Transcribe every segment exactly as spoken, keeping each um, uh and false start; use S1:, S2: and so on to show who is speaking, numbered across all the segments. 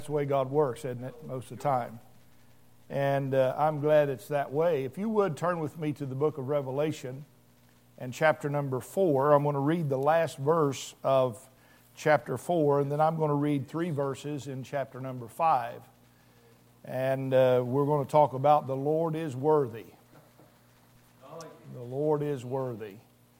S1: That's the way God works, isn't it, most of the time? And uh, I'm glad it's that way. If you would turn with me to the book of Revelation and chapter number four. I'm going to read the last verse of chapter four, and then I'm going to read three verses in chapter number five. And uh, we're going to talk about the Lord is worthy. The Lord is worthy.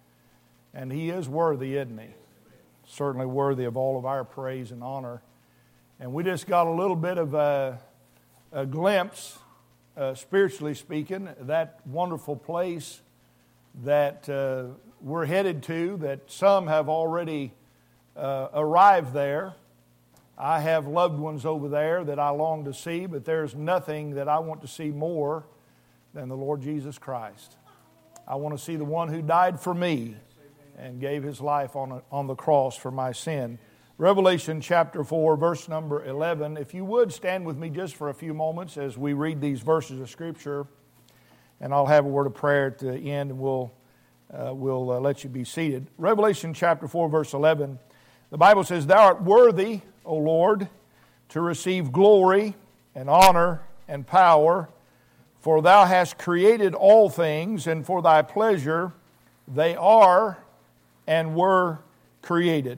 S1: And He is worthy, isn't He? Certainly worthy of all of our praise and honor. And we just got a little bit of a, a glimpse, uh, spiritually speaking, that wonderful place that uh, we're headed to, that some have already uh, arrived there. I have loved ones over there that I long to see, but there's nothing that I want to see more than the Lord Jesus Christ. I want to see the one who died for me and gave His life on, a, on the cross for my sin. Revelation chapter four, verse number eleven. If you would, stand with me just for a few moments as we read these verses of Scripture. And I'll have a word of prayer at the end, and we'll, uh, we'll uh, let you be seated. Revelation chapter four, verse eleven. The Bible says, "Thou art worthy, O Lord, to receive glory and honor and power, for Thou hast created all things, and for Thy pleasure they are and were created."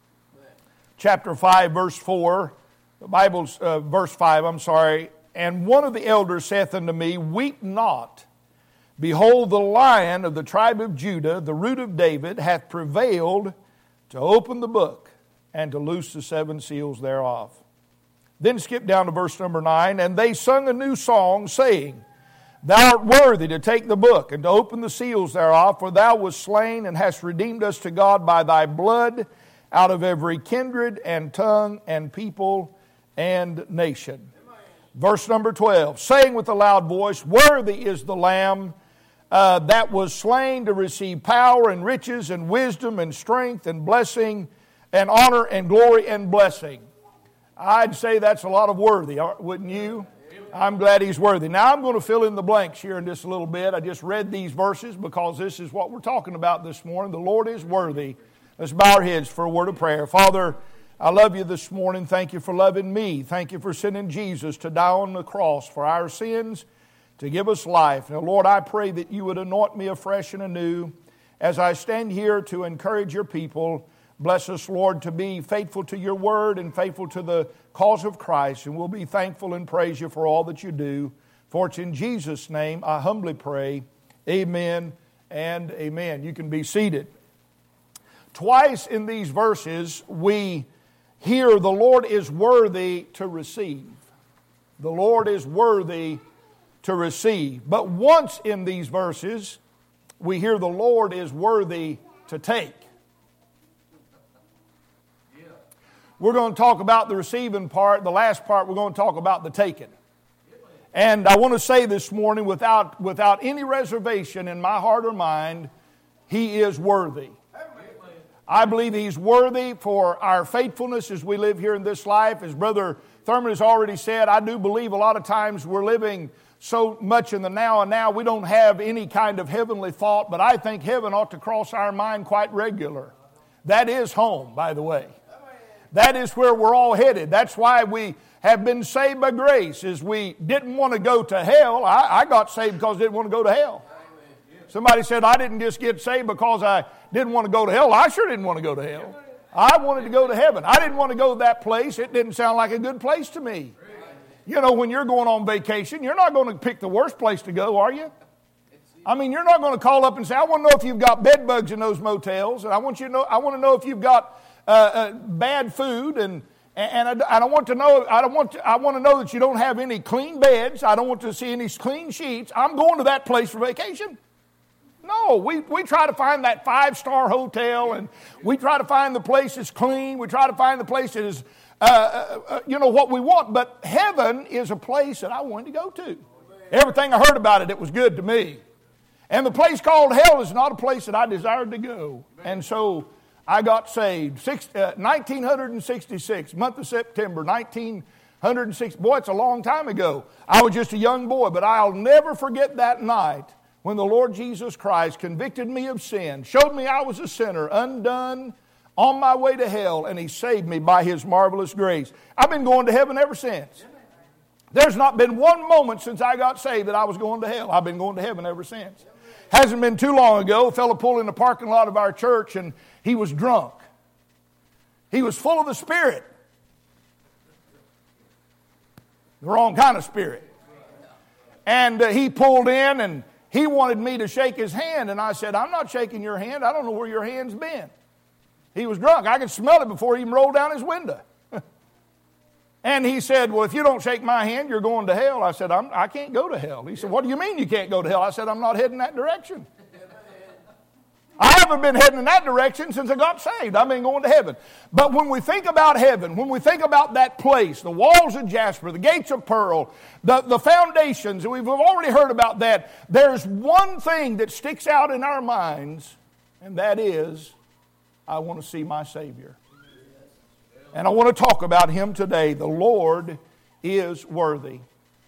S1: Chapter five, verse four, the Bible's, uh, verse five, I'm sorry. "And one of the elders saith unto me, Weep not. Behold, the Lion of the tribe of Judah, the Root of David, hath prevailed to open the book and to loose the seven seals thereof." Then skip down to verse number nine. "And they sung a new song, saying, Thou art worthy to take the book and to open the seals thereof, for Thou wast slain and hast redeemed us to God by Thy blood out of every kindred and tongue and people and nation." Verse number twelve, "Saying with a loud voice, Worthy is the Lamb uh, that was slain to receive power and riches and wisdom and strength and blessing and honor and glory and blessing." I'd say that's a lot of worthy, wouldn't you? I'm glad He's worthy. Now I'm going to fill in the blanks here in just a little bit. I just read these verses because this is what we're talking about this morning. The Lord is worthy. Let's bow our heads for a word of prayer. Father, I love You this morning. Thank You for loving me. Thank You for sending Jesus to die on the cross for our sins, to give us life. Now, Lord, I pray that You would anoint me afresh and anew as I stand here to encourage Your people. Bless us, Lord, to be faithful to Your word and faithful to the cause of Christ. And we'll be thankful and praise You for all that You do. For it's in Jesus' name I humbly pray. Amen and amen. You can be seated. Twice in these verses we hear the Lord is worthy to receive. The Lord is worthy to receive. But once in these verses we hear the Lord is worthy to take. We're going to talk about the receiving part. The last part, we're going to talk about the taking. And I want to say this morning, without, without any reservation in my heart or mind, He is worthy. I believe He's worthy for our faithfulness as we live here in this life. As Brother Thurman has already said, I do believe a lot of times we're living so much in the now and now we don't have any kind of heavenly thought, but I think heaven ought to cross our mind quite regular. That is home, by the way. That is where we're all headed. That's why we have been saved by grace, is we didn't want to go to hell. I, I got saved because I didn't want to go to hell. Somebody said, I didn't just get saved because I didn't want to go to hell. I sure didn't want to go to hell. I wanted to go to heaven. I didn't want to go to that place. It didn't sound like a good place to me. You know, when you're going on vacation, you're not going to pick the worst place to go, are you? I mean, you're not going to call up and say, I want to know if you've got bed bugs in those motels, and I want you to know, I want to know if you've got uh, uh, bad food, and and I, I don't want to know. I don't want. To, I want to know that you don't have any clean beds. I don't want to see any clean sheets. I'm going to that place for vacation. No, we, we try to find that five-star hotel, and we try to find the place that's clean. We try to find the place that is, uh, uh, uh, you know, what we want. But heaven is a place that I wanted to go to. Everything I heard about it, it was good to me. And the place called hell is not a place that I desired to go. And so I got saved. Six, uh, nineteen sixty-six, month of September, nineteen sixty. Boy, it's a long time ago. I was just a young boy, but I'll never forget that night when the Lord Jesus Christ convicted me of sin, showed me I was a sinner, undone, on my way to hell, and He saved me by His marvelous grace. I've been going to heaven ever since. There's not been one moment since I got saved that I was going to hell. I've been going to heaven ever since. Hasn't been too long ago, a fellow pulled in the parking lot of our church, and he was drunk. He was full of the Spirit. The wrong kind of spirit. And uh, he pulled in, and he wanted me to shake his hand, and I said, I'm not shaking your hand. I don't know where your hand's been. He was drunk. I could smell it before he even rolled down his window. And he said, well, if you don't shake my hand, you're going to hell. I said, I'm, I can't go to hell. He said, what do you mean you can't go to hell? I said, I'm not heading that direction. I haven't been heading in that direction since I got saved. I've been going to heaven. But when we think about heaven, when we think about that place, the walls of jasper, the gates of pearl, the, the foundations, and we've already heard about that, there's one thing that sticks out in our minds, and that is, I want to see my Savior. And I want to talk about Him today. The Lord is worthy.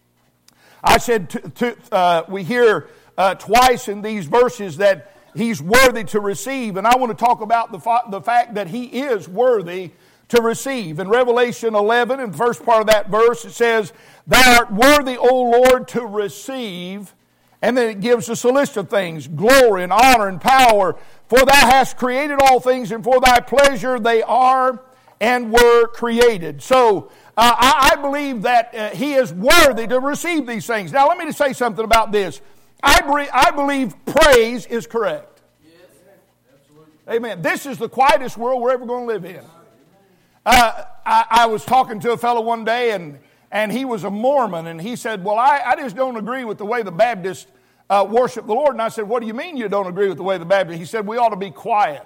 S1: I said to, to, uh, we hear uh, twice in these verses that He's worthy to receive. And I want to talk about the, fa- the fact that He is worthy to receive. In Revelation eleven, in the first part of that verse, it says, Thou art worthy, O Lord, to receive. And then it gives us a list of things, glory and honor and power. For Thou hast created all things, and for Thy pleasure they are and were created. So uh, I, I believe that uh, He is worthy to receive these things. Now let me just say something about this. I, be- I believe praise is correct. Yes. Amen. This is the quietest world we're ever going to live in. Uh, I, I was talking to a fellow one day, and, and he was a Mormon, and he said, well, I, I just don't agree with the way the Baptists uh, worship the Lord. And I said, what do you mean you don't agree with the way the Baptists? He said, we ought to be quiet.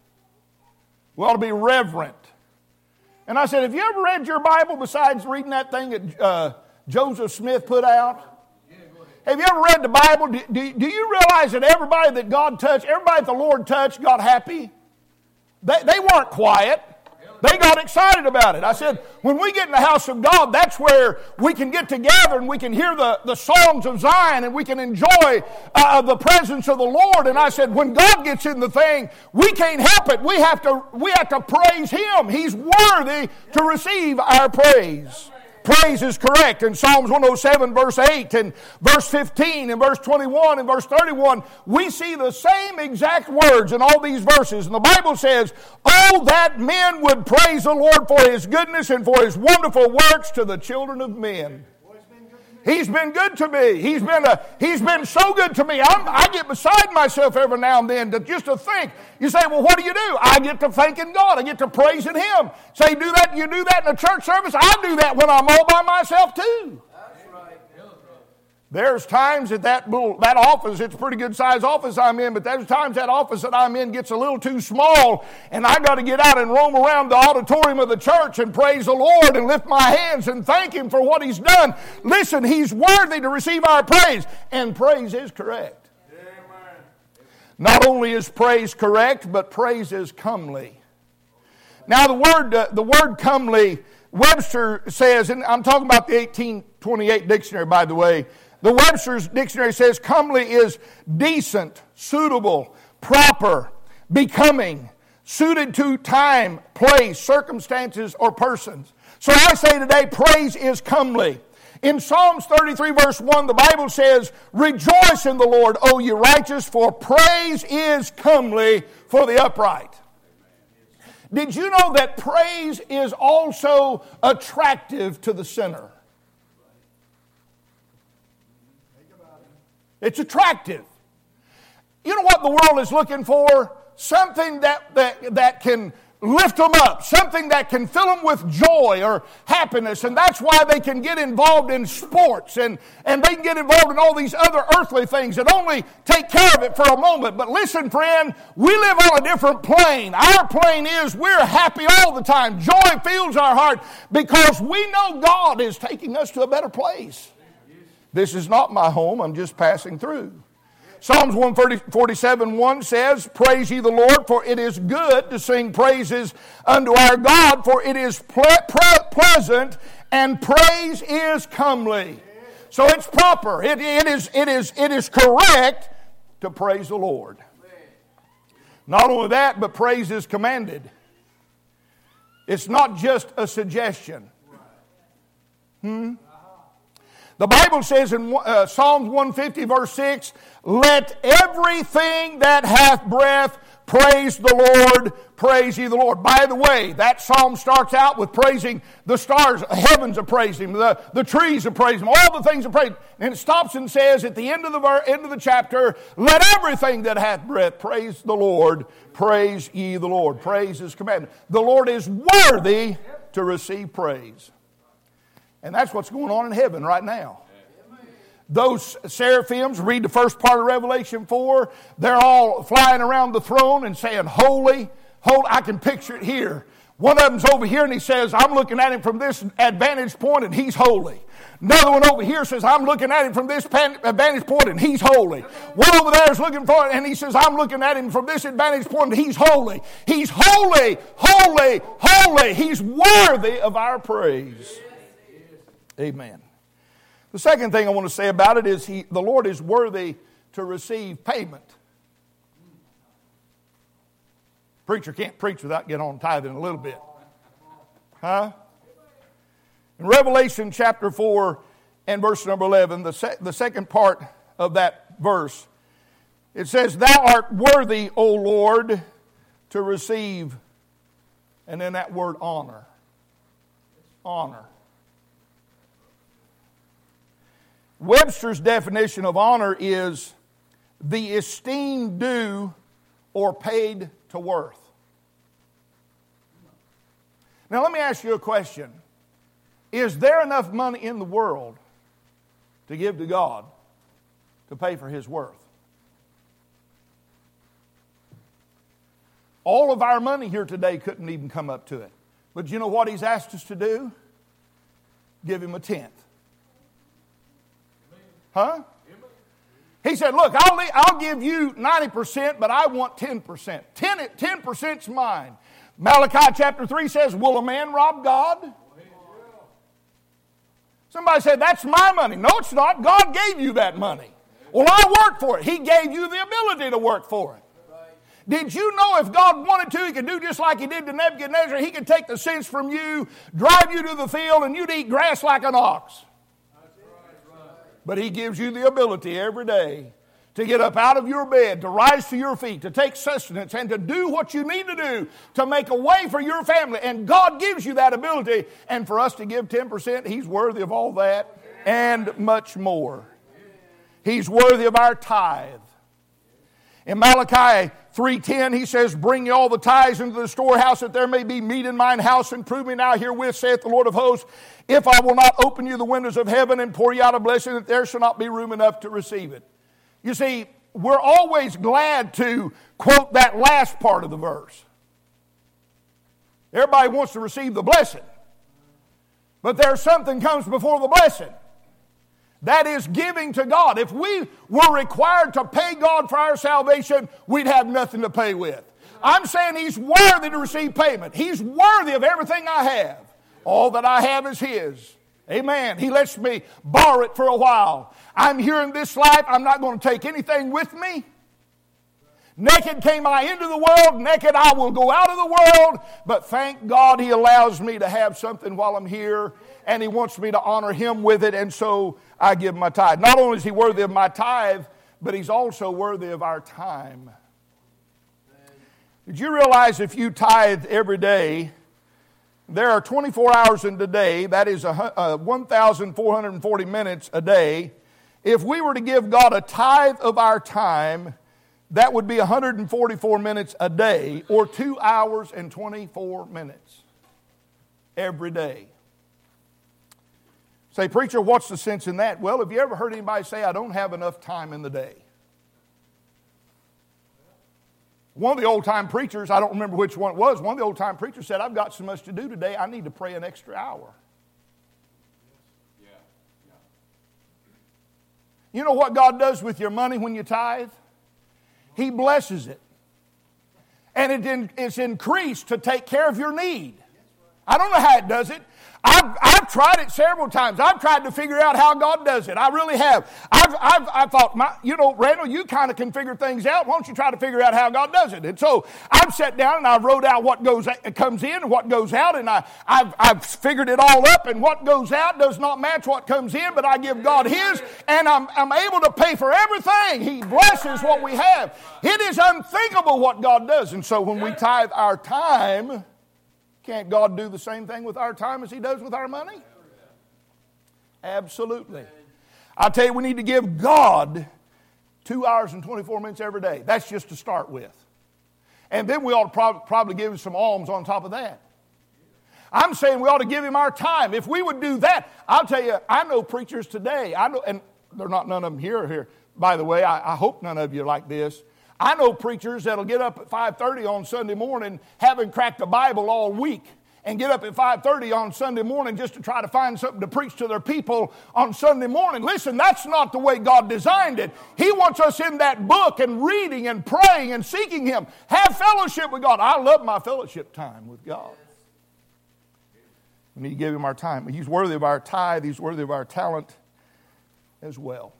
S1: We ought to be reverent. And I said, have you ever read your Bible besides reading that thing that uh, Joseph Smith put out? Have you ever read the Bible? Do, do, do you realize that everybody that God touched, everybody that the Lord touched got happy? They, they weren't quiet. They got excited about it. I said, when we get in the house of God, that's where we can get together and we can hear the, the songs of Zion and we can enjoy uh, the presence of the Lord. And I said, when God gets in the thing, we can't help it. We have to, we have to praise Him. He's worthy to receive our praise. Praise is correct. In Psalms one oh seven, verse eight, and verse fifteen, and verse twenty-one, and verse thirty-one, we see the same exact words in all these verses. And the Bible says, oh, that men would praise the Lord for His goodness and for His wonderful works to the children of men. He's been good to me. He's been a, He's been so good to me. I'm, I get beside myself every now and then to just to think. You say, well, what do you do? I get to thanking God. I get to praising Him. Say, do that. You do that in a church service. I do that when I'm all by myself too. There's times that that, little, that office, it's a pretty good size office I'm in, but there's times that office that I'm in gets a little too small, and I got to get out and roam around the auditorium of the church and praise the Lord and lift my hands and thank Him for what He's done. Listen, He's worthy to receive our praise, and praise is correct. Amen. Not only is praise correct, but praise is comely. Now the word, uh, the word comely, Webster says, and I'm talking about the eighteen twenty-eight dictionary, by the way. The Webster's dictionary says comely is decent, suitable, proper, becoming, suited to time, place, circumstances, or persons. So I say today, praise is comely. In Psalms thirty-three, verse one, the Bible says, rejoice in the Lord, O ye righteous, for praise is comely for the upright. Did you know that praise is also attractive to the sinner? It's attractive. You know what the world is looking for? Something that, that, that can lift them up. Something that can fill them with joy or happiness. And that's why they can get involved in sports. And, and they can get involved in all these other earthly things that only take care of it for a moment. But listen, friend, we live on a different plane. Our plane is we're happy all the time. Joy fills our heart because we know God is taking us to a better place. This is not my home, I'm just passing through. Psalms one forty-seven, one says, praise ye the Lord, for it is good to sing praises unto our God, for it is ple- pre- pleasant, and praise is comely. So it's proper, it, it, is, it, is, it is correct to praise the Lord. Not only that, but praise is commanded. It's not just a suggestion. Hmm? The Bible says in uh, Psalms one fifty verse six, let everything that hath breath praise the Lord, praise ye the Lord. By the way, that psalm starts out with praising the stars, heavens are praising Him, the, the trees are praising Him, all the things are praising Him. And it stops and says at the end of the ver- end of the chapter, let everything that hath breath praise the Lord, praise ye the Lord. Praise His commandment. The Lord is worthy to receive praise. And that's what's going on in heaven right now. Those seraphims, read the first part of Revelation four, they're all flying around the throne and saying, holy, holy. I can picture it here. One of them's over here and he says, I'm looking at him from this vantage point and he's holy. Another one over here says, I'm looking at him from this vantage point and he's holy. One over there is looking for it and he says, I'm looking at him from this vantage point and he's holy. He's holy, holy, holy. He's worthy of our praise. Amen. The second thing I want to say about it is he, the Lord is worthy to receive payment. Preacher can't preach without getting on tithing a little bit. Huh? In Revelation chapter four and verse number eleven, the, se- the second part of that verse, it says, thou art worthy, O Lord, to receive, and then that word honor. Honor. Webster's definition of honor is the esteem due or paid to worth. Now let me ask you a question. Is there enough money in the world to give to God to pay for His worth? All of our money here today couldn't even come up to it. But you know what He's asked us to do? Give Him a tenth. Huh? He said, look, I'll, I'll give you ninety percent, but I want ten percent. ten percent's mine. Malachi chapter three says, will a man rob God? Somebody said, that's my money. No, it's not. God gave you that money. Well, I worked for it. He gave you the ability to work for it. Did you know if God wanted to, He could do just like He did to Nebuchadnezzar? He could take the sense from you, drive you to the field, and you'd eat grass like an ox. But He gives you the ability every day to get up out of your bed, to rise to your feet, to take sustenance, and to do what you need to do to make a way for your family. And God gives you that ability. And for us to give ten percent, He's worthy of all that and much more. He's worthy of our tithe. In Malachi three ten, he says, bring ye all the tithes into the storehouse, that there may be meat in mine house, and prove me now herewith, saith the Lord of hosts, if I will not open you the windows of heaven and pour you out a blessing, that there shall not be room enough to receive it. You see, we're always glad to quote that last part of the verse. Everybody wants to receive the blessing. But there's something comes before the blessing. That is giving to God. If we were required to pay God for our salvation, we'd have nothing to pay with. I'm saying He's worthy to receive payment. He's worthy of everything I have. All that I have is His. Amen. He lets me borrow it for a while. I'm here in this life. I'm not going to take anything with me. Naked came I into the world. Naked I will go out of the world. But thank God He allows me to have something while I'm here. And He wants me to honor Him with it. And so I give my tithe. Not only is He worthy of my tithe, but He's also worthy of our time. Did you realize if you tithe every day, there are twenty-four hours in the day, that is one thousand four hundred forty minutes a day. If we were to give God a tithe of our time, that would be one hundred forty-four minutes a day, or two hours and twenty-four minutes every day. Say, preacher, what's the sense in that? Well, have you ever heard anybody say, I don't have enough time in the day? One of the old-time preachers, I don't remember which one it was, one of the old-time preachers said, I've got so much to do today, I need to pray an extra hour. Yeah. Yeah. You know what God does with your money when you tithe? He blesses it. And it in, it's increased to take care of your need. I don't know how it does it. I've, I've tried it several times. I've tried to figure out how God does it. I really have. I've, I've, I thought, my, you know, Randall, you kind of can figure things out. Why don't you try to figure out how God does it? And so I've sat down and I've wrote out what goes comes in and what goes out, and I, I've, I've figured it all up, and what goes out does not match what comes in, but I give God His, and I'm, I'm able to pay for everything. He blesses what we have. It is unthinkable what God does. And so when we tithe our time, can't God do the same thing with our time as He does with our money? Absolutely. I tell you, we need to give God two hours and twenty-four minutes every day. That's just to start with. And then we ought to prob- probably give Him some alms on top of that. I'm saying we ought to give Him our time. If we would do that, I'll tell you, I know preachers today, I know, and they're not none of them here, here. By the way, I, I hope none of you are like this. I know preachers that'll get up at five thirty on Sunday morning, having cracked the Bible all week, and get up at five thirty on Sunday morning just to try to find something to preach to their people on Sunday morning. Listen, that's not the way God designed it. He wants us in that book and reading and praying and seeking Him. Have fellowship with God. I love my fellowship time with God. We need to give Him our time. He's worthy of our tithe. He's worthy of our talent as well.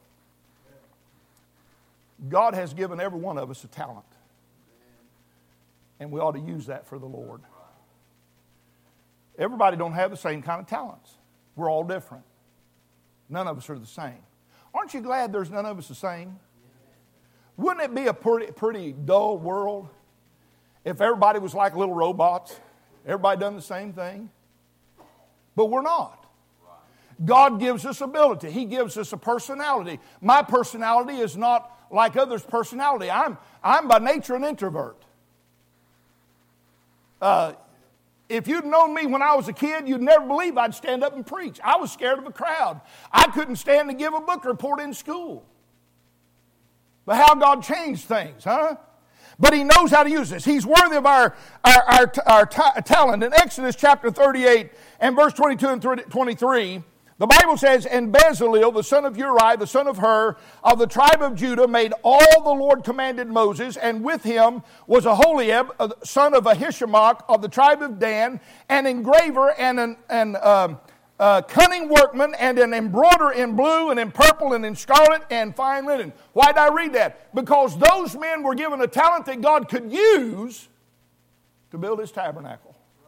S1: God has given every one of us a talent. And we ought to use that for the Lord. Everybody don't have the same kind of talents. We're all different. None of us are the same. Aren't you glad there's none of us the same? Wouldn't it be a pretty, pretty dull world if everybody was like little robots? Everybody done the same thing? But we're not. God gives us ability. He gives us a personality. My personality is not like others' personality. I'm, I'm by nature an introvert. Uh, if you'd known me when I was a kid, you'd never believe I'd stand up and preach. I was scared of a crowd. I couldn't stand to give a book report in school. But how God changed things, huh? But He knows how to use this. He's worthy of our, our, our, our ta- talent. In Exodus chapter thirty-eight and verse twenty-two and twenty-three, the Bible says, and Bezalel, the son of Uri, the son of Hur, of the tribe of Judah, made all the Lord commanded Moses, and with him was Aholiab, son of Ahishamach, of the tribe of Dan, an engraver and an, an um, uh, cunning workman, and an embroiderer in blue, and in purple, and in scarlet, and fine linen. Why did I read that? Because those men were given a talent that God could use to build His tabernacle.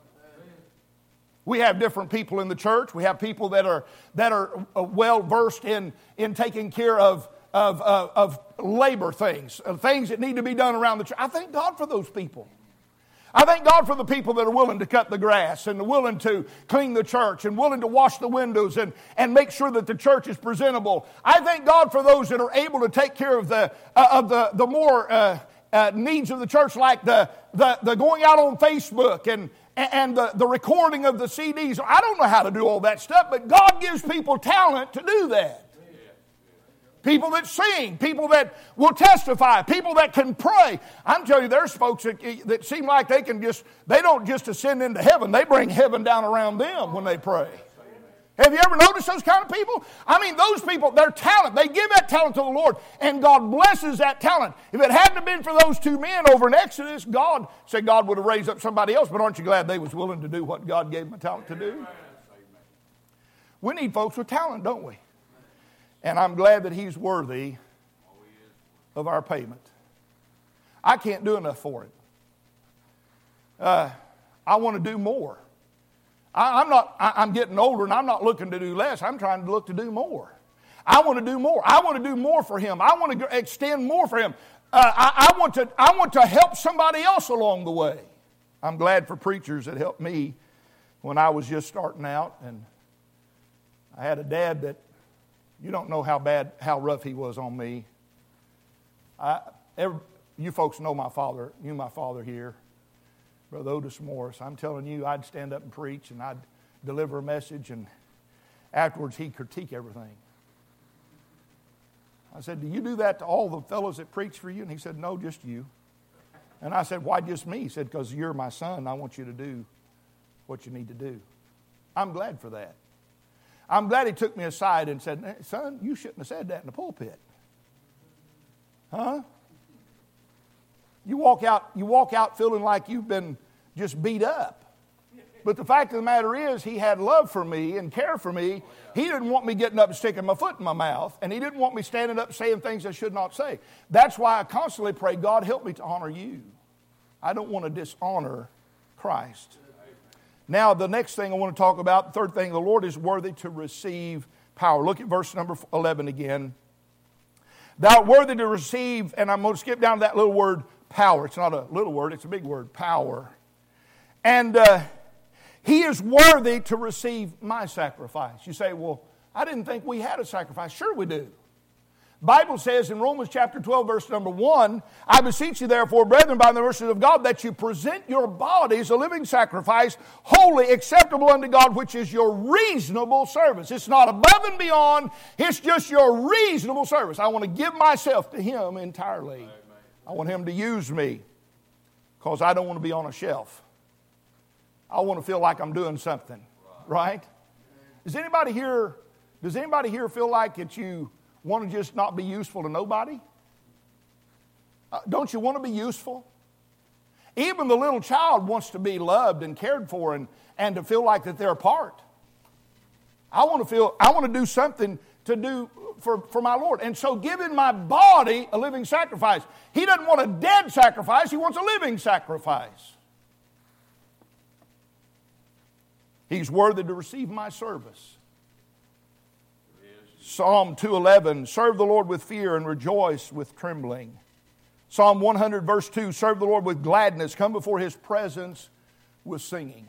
S1: We have different people in the church. We have people that are that are well versed in in taking care of of uh, of labor things, uh, things that need to be done around the church. I thank God for those people. I thank God for the people that are willing to cut the grass and willing to clean the church and willing to wash the windows and, and make sure that the church is presentable. I thank God for those that are able to take care of the uh, of the the more uh, uh, needs of the church, like the the the going out on Facebook and. And the, the recording of the C Ds. I don't know how to do all that stuff, but God gives people talent to do that. People that sing, people that will testify, people that can pray. I'm telling you, there's folks that, that seem like they can just, they don't just ascend into heaven, they bring heaven down around them when they pray. Have you ever noticed those kind of people? I mean, those people, their talent, they give that talent to the Lord, and God blesses that talent. If it hadn't have been for those two men over in Exodus, God said God would have raised up somebody else, but aren't you glad they was willing to do what God gave them a talent to do? We need folks with talent, don't we? And I'm glad that He's worthy of our payment. I can't do enough for it. Uh, I want to do more. I, I'm not. I, I'm getting older, and I'm not looking to do less. I'm trying to look to do more. I want to do more. I want to do more for Him. I want to extend more for Him. Uh, I, I want to. I want to help somebody else along the way. I'm glad for preachers that helped me when I was just starting out, and I had a dad that you don't know how bad, how rough he was on me. I, every, you folks know my father. You, my father here. Brother Otis Morris, I'm telling you, I'd stand up and preach, and I'd deliver a message, and afterwards he'd critique everything. I said, do you do that to all the fellows that preach for you? And he said, no, just you. And I said, why just me? He said, because you're my son, I want you to do what you need to do. I'm glad for that. I'm glad he took me aside and said, son, you shouldn't have said that in the pulpit. Huh? You walk out, you walk out feeling like you've been just beat up. But the fact of the matter is, He had love for me and care for me. He didn't want me getting up and sticking my foot in my mouth, and He didn't want me standing up saying things I should not say. That's why I constantly pray, God, help me to honor You. I don't want to dishonor Christ. Now, the next thing I want to talk about, the third thing, the Lord is worthy to receive power. Look at verse number eleven again. Thou art worthy to receive, and I'm going to skip down to that little word, power. It's not a little word, it's a big word, power. And uh, He is worthy to receive my sacrifice. You say, well, I didn't think we had a sacrifice. Sure we do. Bible says in Romans chapter twelve, verse number one, I beseech you therefore, brethren, by the mercies of God, that you present your bodies a living sacrifice, holy, acceptable unto God, which is your reasonable service. It's not above and beyond. It's just your reasonable service. I want to give myself to Him entirely. Amen. I want Him to use me because I don't want to be on a shelf. I want to feel like I'm doing something, right? Does anybody here, does anybody here feel like that you want to just not be useful to nobody? Uh, don't you want to be useful? Even the little child wants to be loved and cared for and, and to feel like that they're a part. I want to feel, I want to do something to do for, for my Lord. And so giving my body a living sacrifice. He doesn't want a dead sacrifice. He wants a living sacrifice. He's worthy to receive my service. Psalm two eleven, serve the Lord with fear and rejoice with trembling. Psalm one hundred verse two, serve the Lord with gladness, come before His presence with singing.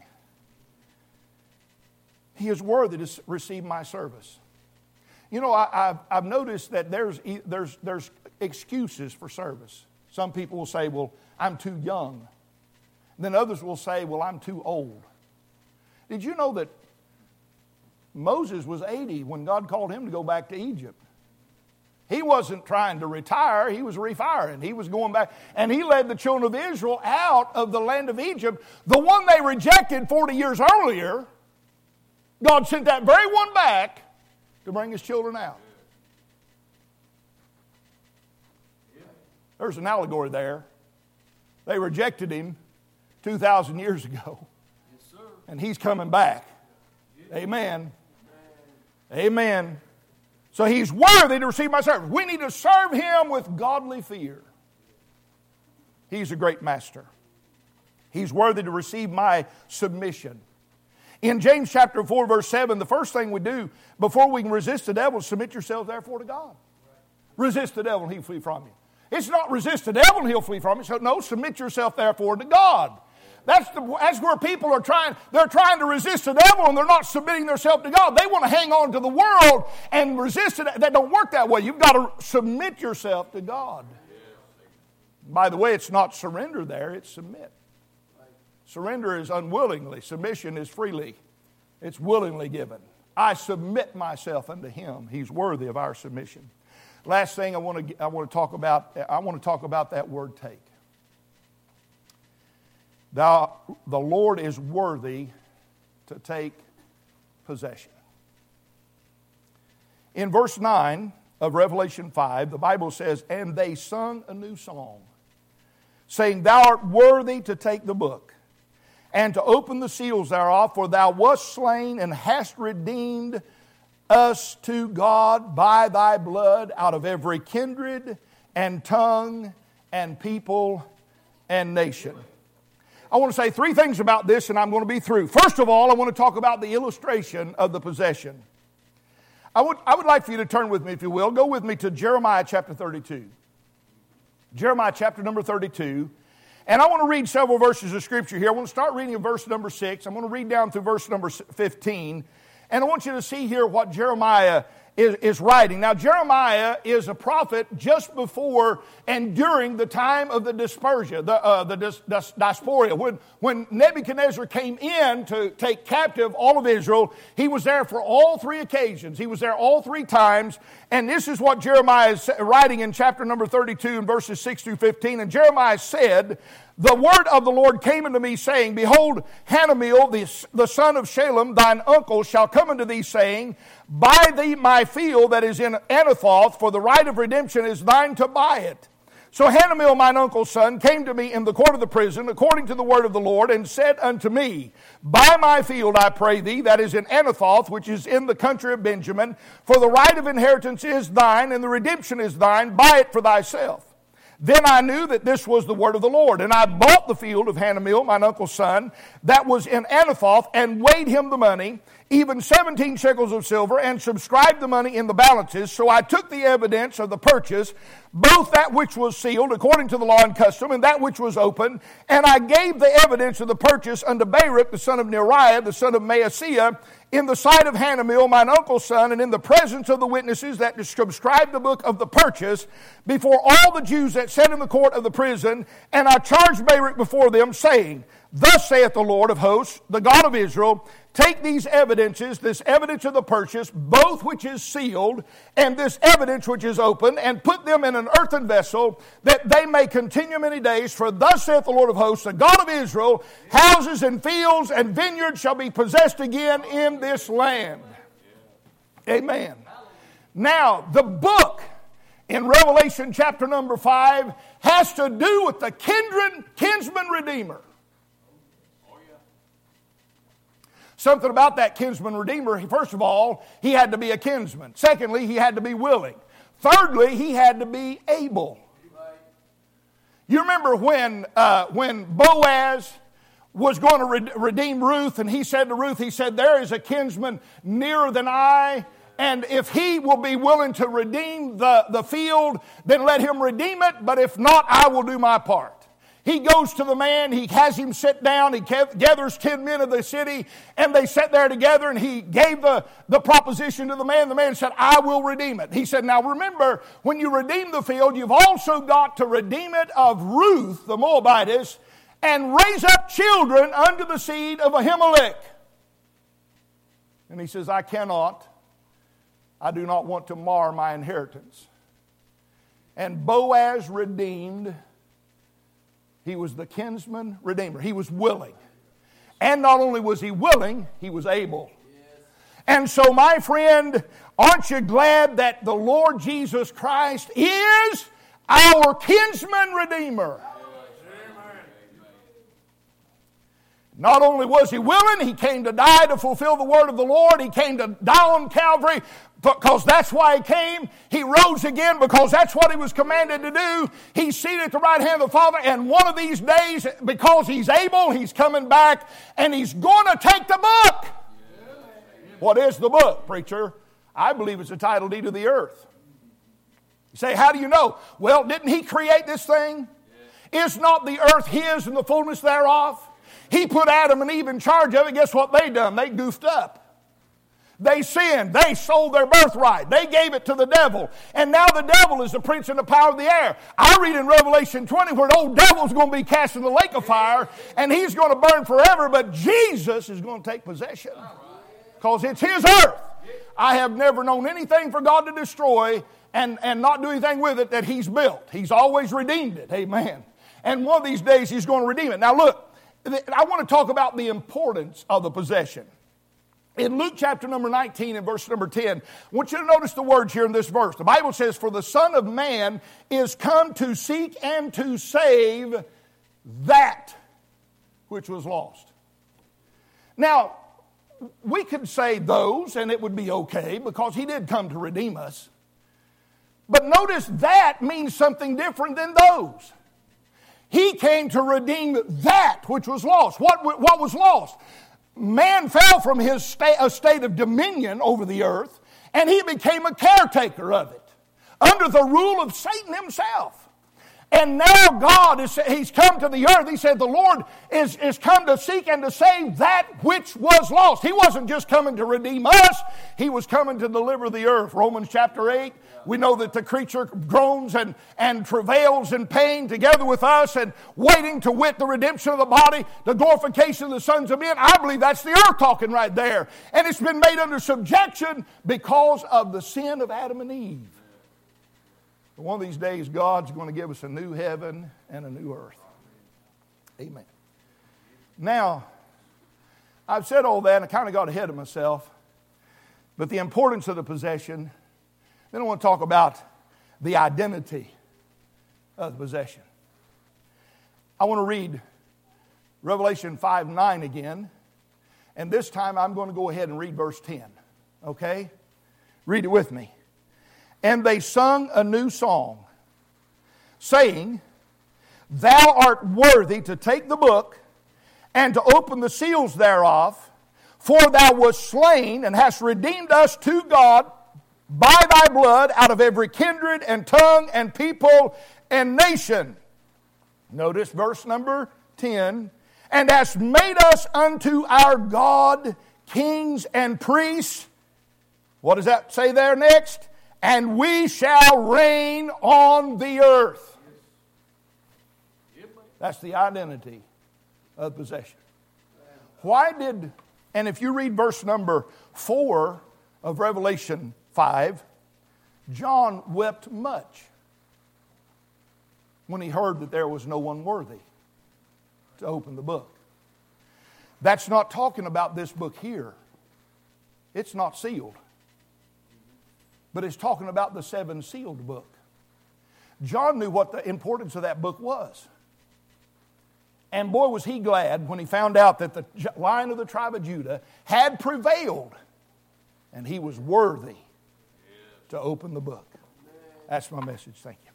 S1: He is worthy to receive my service. You know, I, I've, I've noticed that there's, there's, there's excuses for service. Some people will say, well, I'm too young. And then others will say, well, I'm too old. Did you know that Moses was eighty when God called him to go back to Egypt? He wasn't trying to retire. He was refiring. He was going back. And he led the children of Israel out of the land of Egypt. The one they rejected forty years earlier, God sent that very one back to bring His children out. There's an allegory there. They rejected Him two thousand years ago. And He's coming back. Amen. Amen. So He's worthy to receive my service. We need to serve Him with godly fear. He's a great master. He's worthy to receive my submission. In James chapter four, verse seven, the first thing we do before we can resist the devil is submit yourselves therefore to God. Resist the devil and he'll flee from you. It's not resist the devil and he'll flee from you. So no, submit yourself therefore to God. That's, the, that's where people are trying, they're trying to resist the devil and they're not submitting themselves to God. They want to hang on to the world and resist it. That don't work that way. You've got to submit yourself to God. By the way, it's not surrender there, it's submit. Surrender is unwillingly. Submission is freely. It's willingly given. I submit myself unto Him. He's worthy of our submission. Last thing I want to I want to talk about, I want to talk about that word take. Thou, the Lord is worthy to take possession. In verse nine of Revelation five, the Bible says, and they sung a new song, saying, Thou art worthy to take the book, and to open the seals thereof, for Thou wast slain and hast redeemed us to God by Thy blood out of every kindred and tongue and people and nation. I want to say three things about this and I'm going to be through. First of all, I want to talk about the illustration of the possession. I would, I would like for you to turn with me, if you will. Go with me to Jeremiah chapter thirty-two. Jeremiah chapter number thirty-two. And I want to read several verses of Scripture here. I want to start reading in verse number six. I'm going to read down through verse number fifteen. And I want you to see here what Jeremiah is, is writing. Now, Jeremiah is a prophet just before and during the time of the dispersion, the, uh, the dis, dis, diaspora. When, when Nebuchadnezzar came in to take captive all of Israel, he was there for all three occasions. He was there all three times. And this is what Jeremiah is writing in chapter number thirty-two in verses six through fifteen. And Jeremiah said, the word of the Lord came unto me, saying, Behold, Hanameel, the, the son of Shalem, thine uncle, shall come unto thee, saying, Buy thee my field that is in Anathoth, for the right of redemption is thine to buy it. So Hanamel, mine uncle's son, came to me in the court of the prison, according to the word of the Lord, and said unto me, Buy my field, I pray thee, that is in Anathoth, which is in the country of Benjamin, for the right of inheritance is thine, and the redemption is thine. Buy it for thyself. Then I knew that this was the word of the Lord, and I bought the field of Hanamel, mine uncle's son, that was in Anathoth, and weighed him the money, even seventeen shekels of silver, and subscribed the money in the balances. So I took the evidence of the purchase, both that which was sealed according to the law and custom, and that which was open, and I gave the evidence of the purchase unto Baruch the son of Neriah, the son of Maaseiah, in the sight of Hanamel, mine uncle's son, and in the presence of the witnesses that subscribed the book of the purchase, before all the Jews that sat in the court of the prison. And I charged Baruch before them, saying, Thus saith the Lord of hosts, the God of Israel, take these evidences, this evidence of the purchase, both which is sealed, and this evidence which is open, and put them in an earthen vessel, that they may continue many days. For thus saith the Lord of hosts, the God of Israel, houses and fields and vineyards shall be possessed again in this land. Amen. Now, the book in Revelation chapter number five has to do with the kindred, kinsman redeemer. Something about that kinsman redeemer. First of all, he had to be a kinsman. Secondly, he had to be willing. Thirdly, he had to be able. You remember when uh, when Boaz was going to re- redeem Ruth, and he said to Ruth, he said, There is a kinsman nearer than I, and if he will be willing to redeem the, the field, then let him redeem it, but if not, I will do my part. He goes to the man, he has him sit down, he gathers ten men of the city, and they sat there together, and he gave the, the proposition to the man. The man said, I will redeem it. He said, now remember, when you redeem the field, you've also got to redeem it of Ruth, the Moabitess, and raise up children unto the seed of Ahimelech. And he says, I cannot. I do not want to mar my inheritance. And Boaz redeemed. He was the kinsman redeemer. He was willing. And not only was he willing, he was able. And so, my friend, aren't you glad that the Lord Jesus Christ is our kinsman redeemer? Not only was he willing, he came to die to fulfill the word of the Lord. He came to die on Calvary because that's why he came. He rose again because that's what he was commanded to do. He's seated at the right hand of the Father, and one of these days, because he's able, he's coming back, and he's going to take the book. What is the book, preacher? I believe it's the title deed of the earth. You say, how do you know? Well, didn't he create this thing? Is not the earth his and the fullness thereof? He put Adam and Eve in charge of it. Guess what they done? They goofed up. They sinned. They sold their birthright. They gave it to the devil. And now the devil is the prince and the power of the air. I read in Revelation twenty where the old devil's going to be cast in the lake of fire, and he's going to burn forever, but Jesus is going to take possession because it's his earth. I have never known anything for God to destroy and, and not do anything with it that he's built. He's always redeemed it. Amen. And one of these days he's going to redeem it. Now look, I want to talk about the importance of the possession. In Luke chapter number nineteen and verse number ten, I want you to notice the words here in this verse. The Bible says, For the Son of Man is come to seek and to save that which was lost. Now, we could say those, and it would be okay, because he did come to redeem us. But notice that means something different than those. He came to redeem that which was lost. What, what was lost? Man fell from his state, a state of dominion over the earth, and he became a caretaker of it, under the rule of Satan himself. And now God, is he's come to the earth. He said the Lord is, is come to seek and to save that which was lost. He wasn't just coming to redeem us. He was coming to deliver the earth. Romans chapter eight, we know that the creature groans and, and travails in pain together with us and waiting to wit the redemption of the body, the glorification of the sons of men. I believe that's the earth talking right there. And it's been made under subjection because of the sin of Adam and Eve. One of these days, God's going to give us a new heaven and a new earth. Amen. Now, I've said all that, and I kind of got ahead of myself. But the importance of the possession. Then I want to talk about the identity of the possession. I want to read Revelation five nine again. And this time I'm going to go ahead and read verse ten. Okay? Read it with me. And they sung a new song, saying, Thou art worthy to take the book and to open the seals thereof, for thou wast slain and hast redeemed us to God by thy blood out of every kindred and tongue and people and nation. Notice verse number ten. And hast made us unto our God kings and priests. What does that say there next? And we shall reign on the earth. That's the identity of possession. Why did, and if you read verse number four of Revelation five, John wept much when he heard that there was no one worthy to open the book. That's not talking about this book here. It's not sealed. But it's talking about the seven sealed book. John knew what the importance of that book was. And boy, was he glad when he found out that the Lion of the tribe of Judah had prevailed. And he was worthy to open the book. That's my message. Thank you.